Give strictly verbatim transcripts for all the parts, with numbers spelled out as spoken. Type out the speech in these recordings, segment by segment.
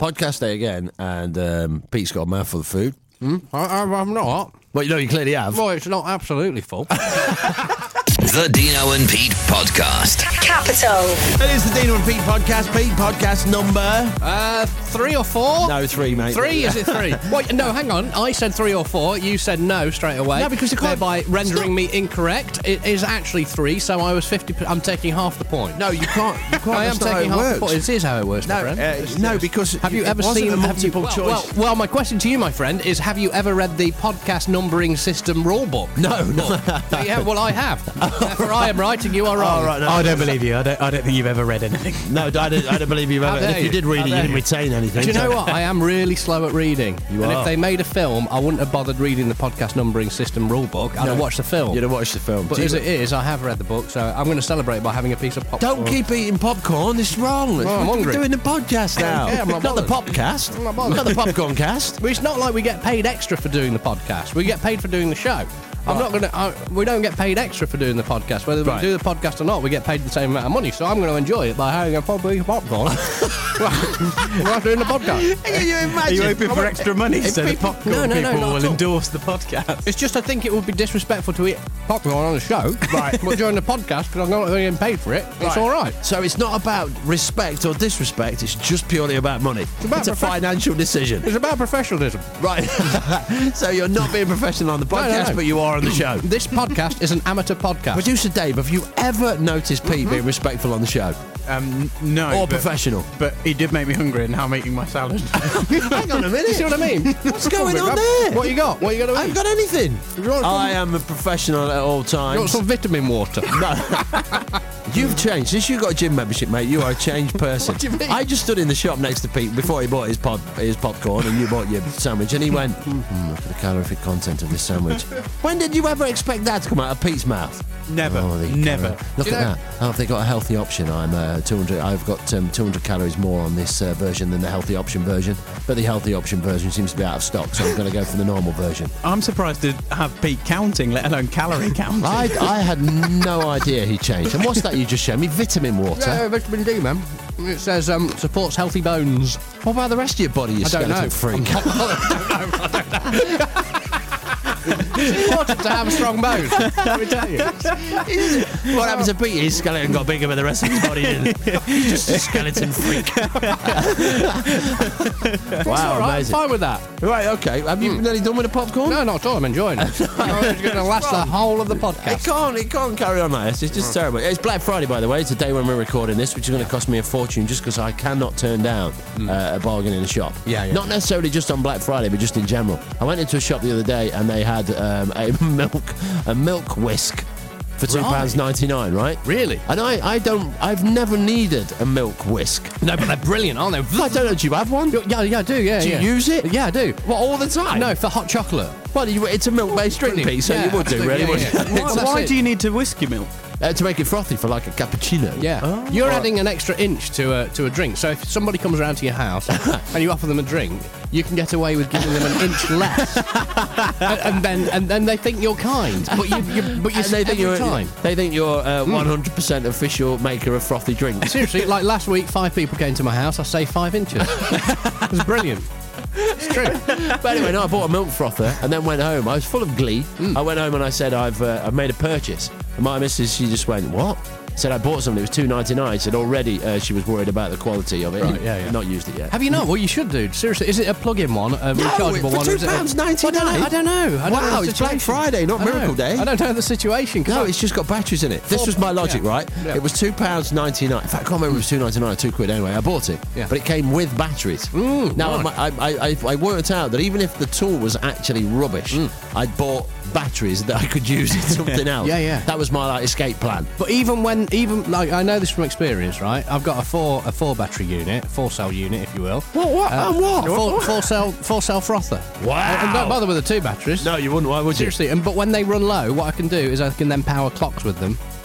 podcast day again, and um, Pete's got a mouthful of food. Mm, I, I, I'm not. Well, you know, you clearly have. Well, it's not absolutely full. The Dino and Pete Podcast. Capital. It is the Dino and Pete Podcast. Pete, podcast number... Uh, three or four? No, three, mate. Three? Is it three? Wait, no, hang on. I said three or four. You said no straight away. No, because you can't... Thereby rendering me incorrect. It is actually three, so I was fifty... I'm taking half the point. No, you can't. You can't. I am That's not taking how it half works. the point. This is how it works, my No, friend. uh, no, because... Have you it ever wasn't seen... a have you- multiple well, choice... Well, well, my question to you, my friend, is have you ever read the podcast numbering system rulebook? No, no. Yeah, well, I have. Therefore, I am right and you are wrong. Oh, right, no. I don't believe you. I don't. I don't think you've ever read anything. No, I don't, I don't believe you've How ever... dare If you you? did read How it, you dare didn't you? retain anything. Do you so- know what? I am really slow at reading. You and are. if they made a film, I wouldn't have bothered reading the podcast numbering system rulebook. I'd No. have watched the film. You'd have watched the film. But Do as you- it is, I have read the book, so I'm going to celebrate by having a piece of popcorn. Don't keep eating popcorn. It's wrong. Well, I'm We're hungry. doing the podcast now. Yeah, I'm not not the bothered. popcast. I'm not bothered. Not the popcorn cast. But it's not like we get paid extra for doing the podcast. We get paid for doing the show. I'm not going to... We don't get paid extra for doing the podcast. Whether Right. we do the podcast or not, we get paid the same amount of money. So I'm going to enjoy it by having a pop- piece of popcorn while doing the podcast. Can you Are imagine? you hoping for extra money so the people- popcorn No, no, no, people not will at all. endorse the podcast? It's just I think it would be disrespectful to eat popcorn on the show. Right. But during the podcast, because I'm not getting paid for it, it's all right. So it's not about respect or disrespect. It's just purely about money. It's, about a profe- financial decision. It's about professionalism. Right. So you're not being professional on the no, podcast, no. but you are on the show. This podcast is an amateur podcast. Producer Dave, have you ever noticed Pete being respectful on the show? Um, no. Or but, professional? But he did make me hungry, and now I'm eating my salad. Hang on a minute. You see what I mean? What's going on there? What you got? What you got to I eat? haven't got anything. You want some- I am a professional at all You times. want some vitamin water? You've changed. Since you got a gym membership, mate, you are a changed person. What do you mean? I just stood in the shop next to Pete before he bought his pod, his popcorn and you bought your sandwich, and he went, mm, look at the calorific content of this sandwich. When did you ever expect that to come out of Pete's mouth? Never. Oh, the Never. calorie- Look You at know- that. Oh, have they got a healthy option? I'm uh, two hundred. I've got um, two hundred calories more on this uh, version than the healthy option version, but the healthy option version seems to be out of stock, so I'm going to go for the normal version. I'm surprised to have Pete counting, let alone calorie counting. I, I had no idea he changed. And what's that you just showed me? Vitamin water. Yeah, vitamin D, man. It says um, supports healthy bones. What about the rest of your body, you I don't skeleton know. freak? It's important to have strong bones. Let me tell you. What happened to Pete? His skeleton got bigger, but the rest of his body didn't. He's just a skeleton freak. Wow, All right, I'm amazing. fine with that. Right, okay. Have you nearly done with the popcorn? No, not at all. I'm enjoying it. It's going to last the whole of the It podcast. can't, it can't carry on like this. It's just terrible. It's Black Friday, by the way. It's a day when we're recording this, which is going to cost me a fortune just because I cannot turn down uh, a bargain in a shop. Yeah, yeah. Not necessarily just on Black Friday, but just in general. I went into a shop the other day and they had um, a milk a milk whisk for two pounds ninety-nine, right? Really? And I, I don't, I've never needed a milk whisk. No, but they're brilliant, aren't they? I don't know, do you have one? Yeah, yeah, I do, yeah. Do you yeah. use it? Yeah, I do. What, all the time? No, for hot chocolate. Well, you, it's a milk-based drink, Brilliant. Pete, so Yeah, you would do, absolutely, really, yeah, wouldn't yeah. you? Why, That's why it. do you need to whisk your milk? Uh, to make it frothy for like a cappuccino. Yeah, Oh, you're right. adding an extra inch to a to a drink. So if somebody comes around to your house and you offer them a drink, you can get away with giving them an inch less, and, and then and then they think you're kind. But you, you but you And they think every you're time. they think you're uh, one hundred percent official maker of frothy drinks. Seriously, like last week, five people came to my house. I saved five inches. It was brilliant. It's true. But anyway, no, I bought a milk frother and then went home. I was full of glee. I went home and I said, I've uh, I've made a purchase. And my missus, she just went, what? Said I bought something. It was two ninety-nine. Said already uh, she was worried about the quality of it. Right, yeah, yeah. Not used it yet. Have you not? Well, you should do. Seriously, is it a plug-in one, a rechargeable for one? or is it a- two pounds ninety-nine? I don't know. I don't know. I don't Wow, know the it's Black situation. Friday, not I know. Miracle Day. I don't know the situation. 'cause No, I- it's just got batteries in it. This Four- was my logic, yeah. right? Yeah. It was two pounds ninety-nine. In fact, I can't remember if it was two ninety-nine or two quid. Anyway, I bought it, Yeah. but it came with batteries. Mm, now right. I, I, I, I worked out that even if the tool was actually rubbish, I'd bought batteries that I could use in something else. Yeah, yeah. That was my like escape plan. But even when, even like I know this from experience, right? I've got a four a four battery unit, four cell unit, if you will. What? What? Uh, and what? a Four, four cell four cell frother. Wow. And don't bother with the two batteries. No, you wouldn't. Why would you? Seriously. And but when they run low, what I can do is I can then power clocks with them.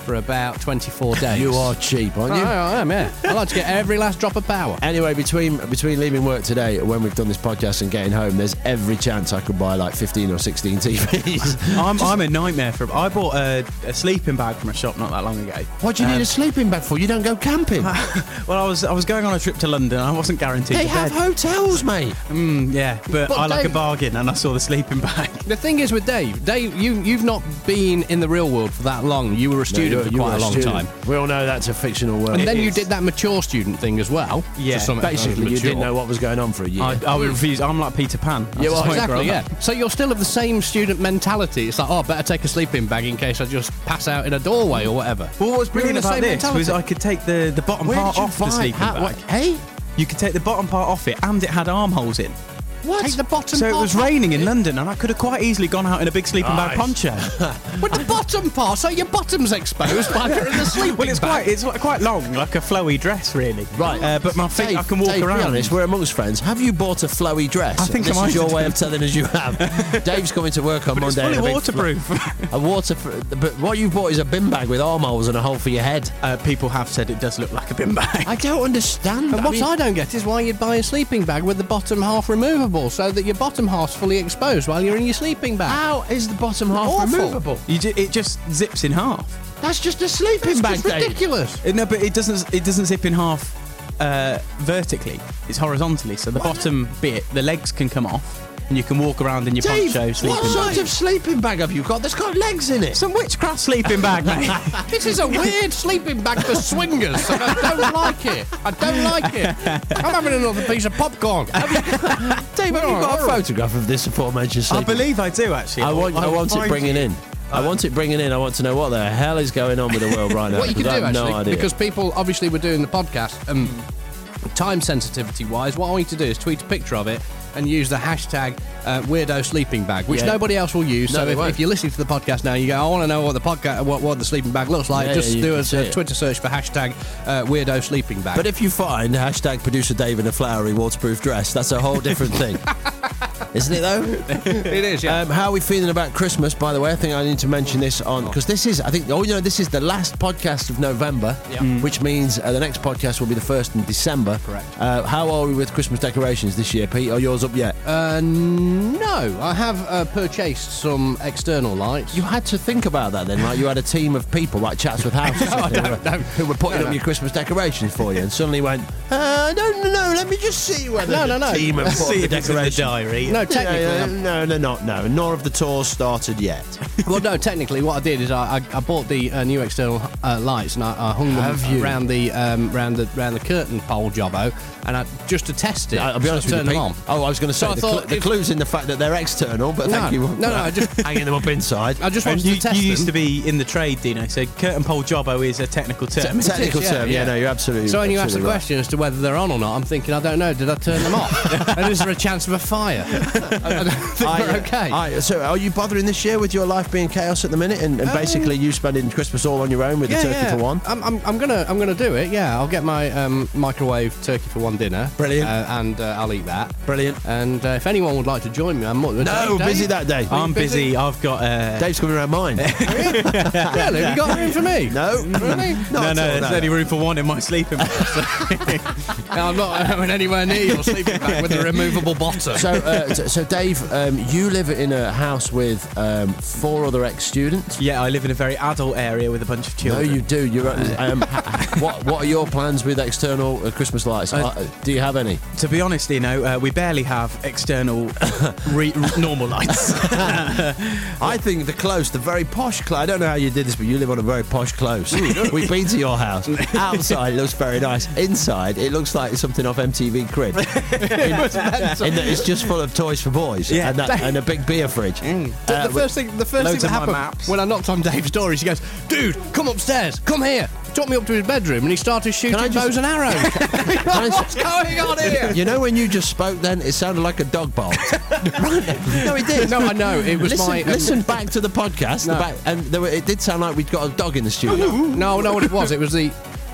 for about twenty-four days. You are cheap, aren't you? I, I am, yeah. I like to get every last drop of power. Anyway, between between leaving work today and when we've done this podcast and getting home, there's every chance I could buy like fifteen or sixteen T Vs. I'm, I'm a nightmare for. I bought a, a sleeping bag from a shop not that long ago. What do you Um, need a sleeping bag for? You don't go camping. Well, I was I was going on a trip to London. I wasn't guaranteed. They a have bed. hotels, mate. Mm, yeah, but, But I like Dave- a bargain, and I saw the sleeping bag. The thing is with Dave, Dave, you, you've not been in the real world for that long. You were a student for You quite were a long student. time. We all know that's a fictional world. And then you is. did that mature student thing as well. Yeah, to some extent, Basically, you mature. didn't know what was going on for a year. I, I refuse. I'm like Peter Pan. I Yeah, just well, won't grow Exactly, up. yeah. So you're still of the same student mentality. It's like, oh, I better take a sleeping bag in case I just pass out in a doorway or whatever. Well, what was You're in brilliant the about same this was mentality. I could take the, the bottom Where part did you off the buy- sleeping how- bag. what- Hey, You could take the bottom part off it, and it had armholes in. what? Take the bottom So it part was off raining in London, and I could have quite easily gone out in a big sleeping bag Nice. poncho. with the bottom part, so your bottom's exposed while you're in the sleeping Well, it's bag. quite it's like quite long, like a flowy dress, really. Right. Uh, but my feet, Dave, I can walk Dave, around. Be honest, we're amongst friends. Have you bought a flowy dress? I think this I might is your have way done. of telling us you have. Dave's coming to work on but it's Monday. fully in a big flo- waterproof. A water, but what you bought is a bin bag with armholes and a hole for your head. uh, people have said it does look like a bin bag. I don't understand. And I what mean- I don't get is why you'd buy a sleeping bag with the bottom half removable, so that your bottom half's fully exposed while you're in your sleeping bag. How is the bottom half Awful. removable? You ju- it just zips in half. That's just a sleeping It's bag, just Dave. ridiculous. Uh, No, but it doesn't. It doesn't zip in half uh, vertically. It's horizontally. So the bottom bit, the legs can come off, and you can walk around in your Dave, poncho what sleeping sort bag. of sleeping bag have you got that's got legs in it? Some witchcraft sleeping bag, mate. This is a weird sleeping bag for swingers, and I don't like it. I don't like it. I'm having another piece of popcorn. Dave, have you got a photograph of this aforementioned I sleeping bag? believe I do actually. I want, I will want it find bringing you. in. I want it bringing in. I want to know what the hell is going on with the world right now. What you can because do, I have actually, no idea. because people, obviously, we're doing the podcast, um, time sensitivity-wise, what I want you to do is tweet a picture of it and use the hashtag uh, weirdo sleeping bag, which Yeah. nobody else will use. No, so they if, won't. if you're listening to the podcast now, you go, I want to know what the podcast, what, what the sleeping bag looks like. Yeah, Just yeah, you do can a, see a it. Twitter search for hashtag uh, weirdo sleeping bag. But if you find hashtag producer Dave in a flowery waterproof dress, that's a whole different thing. Isn't it, though? it is, yeah. Um, how are we feeling about Christmas, by the way? I think I need to mention this on, because this is, I think, oh, you know, this is the last podcast of November, Yeah. Mm. which means uh, the next podcast will be the first in December. Correct. Uh, how are we with Christmas decorations this year, Pete? Are yours up yet? Uh, no, I have uh, purchased some external lights. You had to think about that then, right? You had a team of people like Chatsworth House or something, who, were, who were putting up your Christmas decorations for you, and suddenly went, uh, no, no, no, let me just see whether No, the no, no. team have put See up the if it's in the decorations. diary. No, technically, Yeah, yeah, I'm- no, no, not no. Nor have the tours started yet. well, no, technically, what I did is I, I, I bought the uh, new external uh, lights and I, I hung Have them you? around the um, round the round the curtain pole jobbo, and I just to test it. I'll be honest with turn you, them Pete. on. Oh, I was going to say So I the, thought cl- the if- clue's in the fact that they're external, but No, thank you. no, no, I just- hanging them up inside. I just And wanted you, to test you used them. to be in the trade, Dino. So curtain pole jobbo is a technical term. Technical It is, yeah, term, yeah, yeah. no, you're absolutely. So when you ask the absolutely right. question as to whether they're on or not, I'm thinking, I don't know. Did I turn them off? And is there a chance of a fire? I, I don't think I, we're uh, okay. I- so, are you bothering this year with your life being chaos at the minute, and, and basically you spending Christmas all on your own with yeah, the turkey yeah. for one? I'm, I'm, I'm gonna I'm gonna do it. Yeah, I'll get my um, microwave turkey for one dinner. Brilliant. uh, and uh, I'll eat that. Brilliant. And uh, if anyone would like to join me, I'm more No, Dave, busy Dave? that day. I'm busy? busy. I've got. Uh, Dave's coming around mine. Really? You got room for me? No, Really? Not no, at no, all, there's only room for one in my sleeping bag. No, I'm not going anywhere near your sleeping bag with a removable bottom. So, uh, so, so Dave, um, you live in a house with um, four other ex-students. Yeah, I live in a very adult area with a bunch of No, children. you do. You're. Um, ha- what What are your plans with external uh, Christmas lights? Uh, Uh, do you have any? To be honest, you know, uh, we barely have external re- normal lights. I think the close, the very posh close. I don't know how you did this, but you live on a very posh close. We've been to your house. Outside, it looks very nice. Inside, it looks like something off M T V Crib. in, in that it's just full of toys for boys Yeah. and, that, and a big beer fridge. The, Uh, the first thing, the first thing loads that of my happened maps. when I knocked on Dave's door, is he goes, "Dude, come upstairs, come here." Took me up to his bedroom and he started shooting I just- bows and arrows. What's going on here? You know when you just spoke then, it sounded like a dog bark. No, it did. No, I know. It was listen, my. um, listen back to the podcast, the No. back, and there were, it did sound like we'd got a dog in the studio. No, no, what it was, it was the.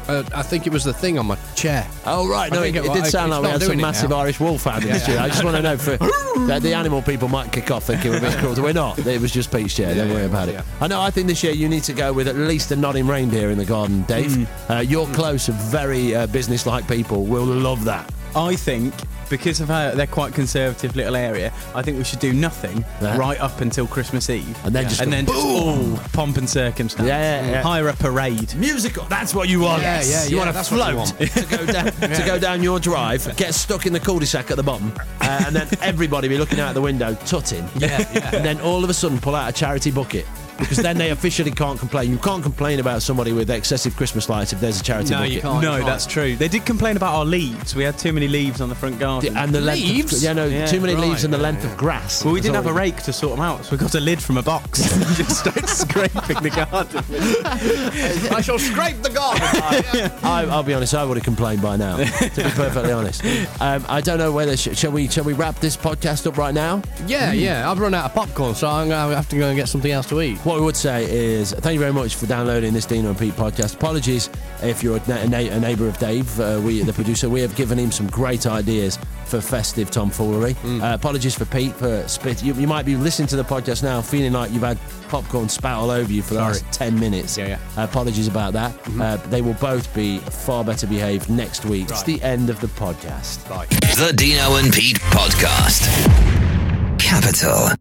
Uh, I think it was the thing on my chair. Oh, right. I No, it, think it it- did I- sound it's like we not had some doing it massive now. Irish wolfhound in the studio. I just want to know for, that the animal people might kick off thinking we're being cruel. We're not. It was just Pete's chair. Don't Yeah, worry yeah, about yeah. it. I know. I think this year you need to go with at least a nodding reindeer in the garden, Dave. Uh, you're close and very uh, business-like people will love that. I think because of how they're quite conservative little area, I think we should do nothing Yeah. right up until Christmas Eve, And then just and go then just all pomp and circumstance. Yeah, yeah, yeah. Hire a parade. Musical. That's what you want. Yeah, yeah, You yeah, want to that's what you float want. to go down to go down your drive, get stuck in the cul-de-sac at the bottom, uh, and then everybody be looking out the window, tutting. Yeah, yeah. And then all of a sudden pull out a charity bucket. Because then they officially can't complain. You can't complain about somebody with excessive Christmas lights if there's a charity No, bucket. you can't. No, you that's true. They did complain about our leaves. We had too many leaves on the front garden. And the length Leaves? Of, yeah, no, Yeah, too many right, leaves and the yeah, length of grass. well, we That's didn't all have a it- rake to sort them out, so we got a lid from a box and just started scraping the garden. I shall scrape the garden. I, I'll be honest, I would have complained by now, to be perfectly honest. Um, I don't know whether, sh- shall we shall we wrap this podcast up right now? Yeah, yeah. I've run out of popcorn, so I'm going to have to go and get something else to eat. What we would say is thank you very much for downloading this Dino and Pete podcast. Apologies if you're a, na- a, na- a neighbour of Dave, uh, we the producer. We have given him some great ideas for festive tomfoolery. Uh, apologies for Pete for spit. You, you might be listening to the podcast now feeling like you've had popcorn spat all over you for the Sorry. last ten minutes. Yeah, yeah. Uh, apologies about that. Uh, they will both be far better behaved next week. It's the end of the podcast. The Dino and Pete Podcast. Capital.